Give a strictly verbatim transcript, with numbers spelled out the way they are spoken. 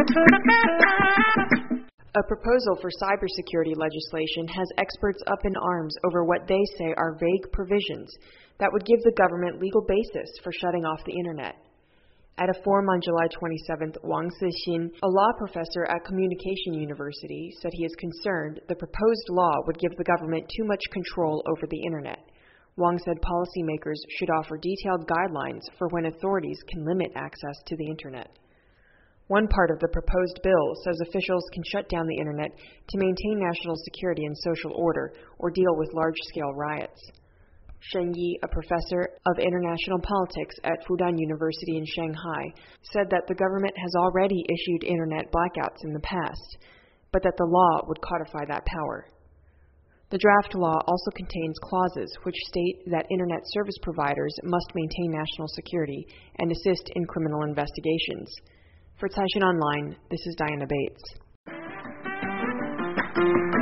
A proposal for cybersecurity legislation has experts up in arms over what they say are vague provisions that would give the government legal basis for shutting off the internet. At a forum on July twenty-seventh, Wang Cixin, a law professor at Communication University, said he is concerned the proposed law would give the government too much control over the internet. Wang said policymakers should offer detailed guidelines for when authorities can limit access to the internet. One part of the proposed bill says officials can shut down the internet to maintain national security and social order or deal with large-scale riots. Shen Yi, a professor of international politics at Fudan University in Shanghai, said that the government has already issued internet blackouts in the past, but that the law would codify that power. The draft law also contains clauses which state that internet service providers must maintain national security and assist in criminal investigations. For Caixin Online, this is Diana Bates.